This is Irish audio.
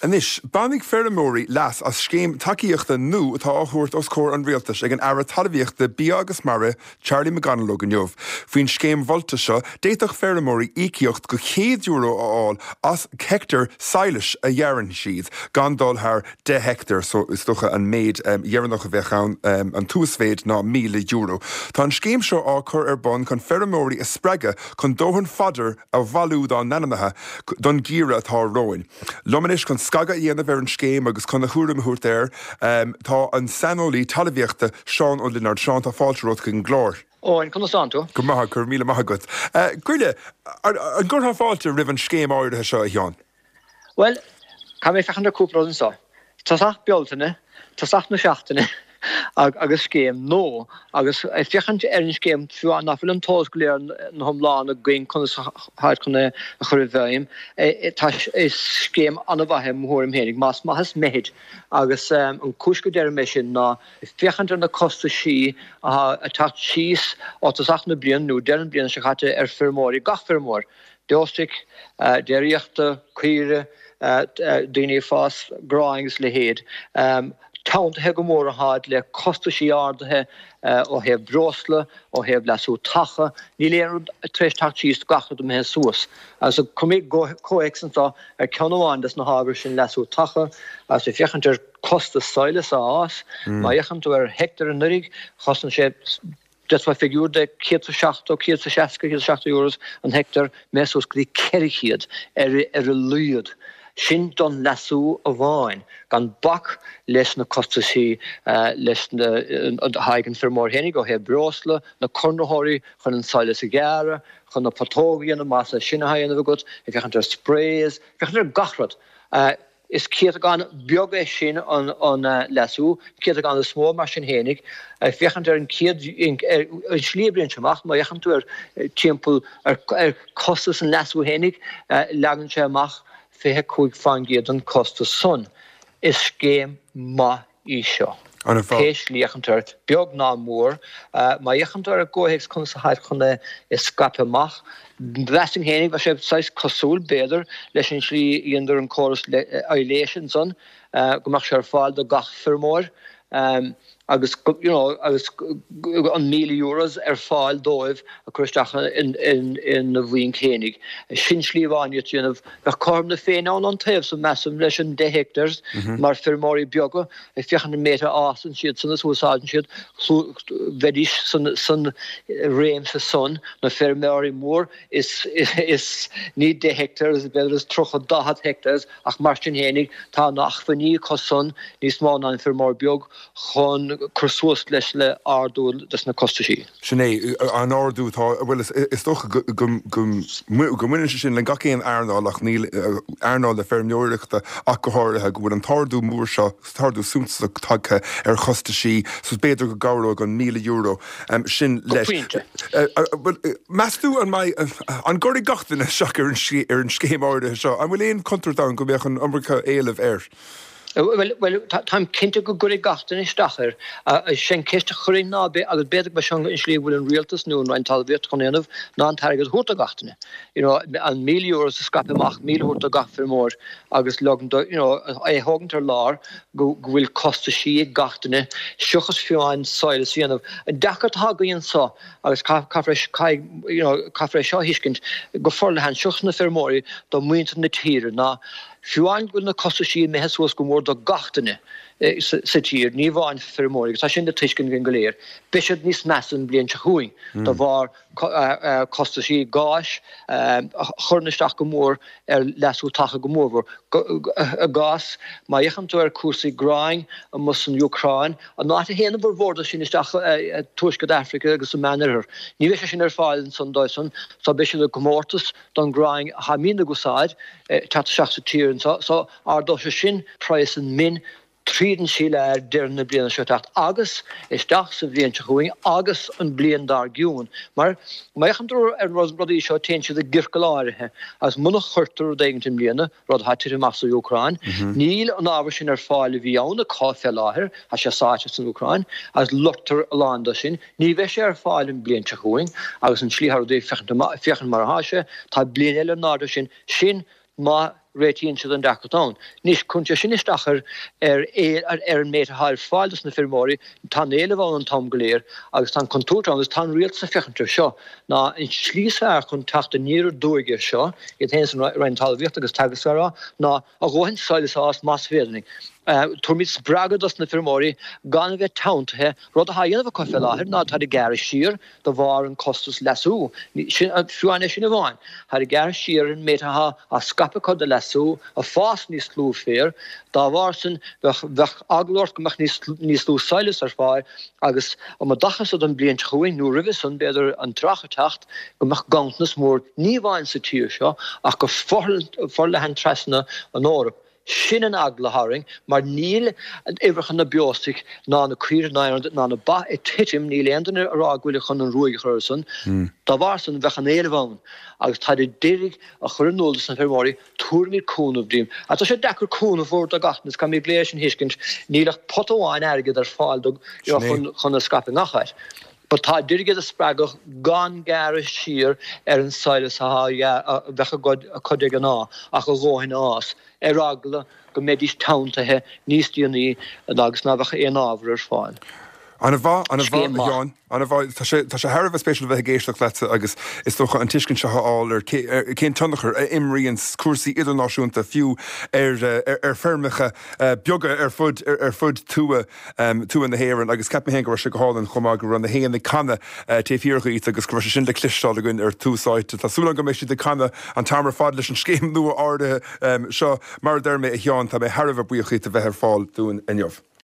Anis, bannig ferramóí las as scéim takeíochta nu atá áthúirt os cór an rialtas ag an ara talmhaíochta bí agus mara Charlie McGonagall go neomh. Faoin scéim volta seo, déitach ferramóí íciocht go €100 áil as hectar sailis a dhearan siad, gan dul haar 10 hectar, so is tucha an méid dhearannach a bheitchaun an túsféid ná €1,000. Tá an scéim seo á chur ar bon chun ferramóí a sprega chun dóhann fadar a bhalúd an nananathe don gíra atá roin. Lomanis chun skaga dhéanamh ar an scéim agus chun na chúra mthúirt air, tá an sanolí talmhaíochta Seán ó Linard, Seán tá fáilte rót chun glór. Óin chun santo. Go maithe chur míle maithe gut. Gúile, an gur tha fáilte ribh an scéim áirithe seo a Seán? Well, cá mé fechan ar cúpla an sá. Tásach beoltaine, tásach na seachtaine, agus scéim nó, agus fechant ar an scéim fiú an nafil an tós go léir na homláán a gcuin chun háid chun a chur bheim, tá is scéim anna bhaithe mthórim hénig, más maithas méid, agus an cúis go deir mé sin ná fechant ar na costa sí a tacht síos ó tásach na blian nó deir an blian se chatte ar fermórí, gach fermór, deostic, deiríochta, cuire, daoine fás gráings le héad. Táint he go mór a háid le costa sí ardathe ó heh brosla, ó heh lasú tacha, ní léir treis tacht síos gachad am he suas. As a cumig coexantá ar ceanháindas na hábhar sin lasú tacha, as fechant ar costa soilas a ás, má dhéchant ar hectar an nurig, chosan sé dat was figuur de 160 euros an hectar mesos grí cerchiad er a luiad. Sin don lasú a bháin, gan bach leis na costa sí leis na haigen fermór hénig ó heh brosla, na cornahóí chun an saile sa gheara, chun na patógian na massa sinna hain a gut, fechant ar sprays, fechant ar gachrad. Is céad gan beag é sin an lasú, céad gan a smó mar sin hénig, fechant ar an céad an slíbrion semach, má fechant ar timppul ar costas an lasú hénig, legan sé amach fé cúig fangéad an costa son. Is scéim má íseo. Téis líachantart, beag ná mór, má dhéachantart a ggóhéigs chun sa haid chun is scape amach, Blessing hénig was sé 6 cosúl béidir leis sin slí íondar an choras eiléisian son, gomach sé ar fáil do gach fermór, agus an €1,000 ar fáil dóibh a chuisteach in na bhíon chénig. Sin slíomháine tíanamh bheith corm na féin an taobh sa measam leis an 10 hectares mar fermórí beaga, fechan na méta ásan siad san na súsáidin siad bheidís san réim sa son na fermórí mór is ní 10 hectares, beidir is 30 hectares ach mar sin hénig tá nach faní coson níos má ná an fermór beag chun chusuas leis le ardúil des na costa sí. Sinné, an ardú tá, well, is toch go muine sin le gacéan airnáach níl airnáil le fermóireachta ach go háirithe go bhfuil an tardú mór seo, tardú súntaach tagtha ar chosta sí, sus béidir go gabhróg an €1,000 sin leis. Measú an gorí gachtainna seach ar an scéim áirithe seo, an bhfuil éon contradán go bheith an Amracha éileh air. Well, táim cinnte go gurí gachtain is stachar, sin céiste choirí ná agus béidir beisianga in slí bhfuil an rialtas nó ein talmhaíocht chun éanamh ná an targad thuirta gachtaine. An €1,000 a scape amach, 1,000 thuirta gach fermór, agus legan hágantar lár go bhfuil costa sí ag gachtaine, seochas fiúin soil síanamh. Dechart thagaíonn sá, agus caithfeis seo hiiscint go forla hen seochas na fermórí do muintear na tíre ná fiúin go na costa sí mehesúas go mór do gachtaine sa tír, ní bháin fermórí, tá sin de tuiscin gin go léir. Bisiad níos measan blion se chuing, do bhar costa sí gáis, churnaisteach go mór ar lesú tacha go mór. A gás, má dhéchantú ar cuasaí gráin a mus an Ucrain, a ná a héanamh bhórda sin isteach tuaiscad Africa agus a menarthar. Ní bhí sin ar fáil san dóisan, tá bisiad a gomórtas don gráin ha mína gosáid, tá seach sa tír, so ardó se sin preis an min, tríden síle ar deirna bliana seotacht agus is dach sa bblion se chuing agus an blion dar giún. Mar maichantar ar Rosbrodí seo téin siad a ggircail áirithe as muna chuirtar déigeann bliana rud haitir amach sa Ucrain. Níl an ábhar sin ar fáil bhí ann a cáfé láthir a sé sáte san Ucrain as lutar a lánda sin, ní bheith sé ar fáil an blion se chuing agus an slíthar dé fechan mar háise tá blion eile náda sin má réitíonn siad an dacatán. Níos chunte sin isteachar ar an méid a háir fáildas na firmóí tá éile bháin an tom goléir agus tá contúrtá agus tá rialt sa fechantar seo ná in slíosar chun teachta níor dúige seo i hen san rein talvíocht agus tagasrá ná a ggóhann sáilas ás más féning. Tuairmid spragadas na firmóí gan bheith taunthe rud a haanamh cofe láthir ná tá i gar sír do bhar an costas lesú fiúine sin bháin. Tá i gar sír an métatha a scape chu de lesú a fás níos slú fér, dá bhar san bheith aglort gomach níos slú sáilas ar fáil agus am dachas an blion chuin nó rivisan beidir an trachatecht gomach gantnas mór ní bhain sa tíir seo ach go forle hen tresna an árap. Sin an agla haring, mar níl an ibrachan na biostig ná na cuir náir ná na ba titim níl endan ará gwile chun an ruig chursan, da warsan vechan éirhán, agus tá dérig a chur an nólas na firmóí túrmir cúnmh dím. A tá sé dekur cúnmh fór a gatnas kam mé bléis an hiiscint nílach potáin airgid ar fáildog chun a scapi nachhair. But tá dirigad a spragach gan gar sír an sáilas a bhecha god a codig an á ach go ggóhin ás agla go médís tauntathe níos díoní agus ná bhecha éon ábhar ar fáin. An bhá tá sé Harbh spéisial bheith géisteach lete agus is tócha an tuiscin se áil ar cén tunnachar imríonn cuasaí idirnáisiúnta fiú ar fermecha beaga ar fud tua na héann agus ceap hen go se go hálann chumá go run na héana na canna téhíorcha ít agus go sin de clisáil agunn ar túsáid. Tásúla go méisi de canna an tamar fád leis an scéim nua ádathe seo mar derrma a cheann tá mé Harbh buochaí a bheith ar fáil dún inniuh.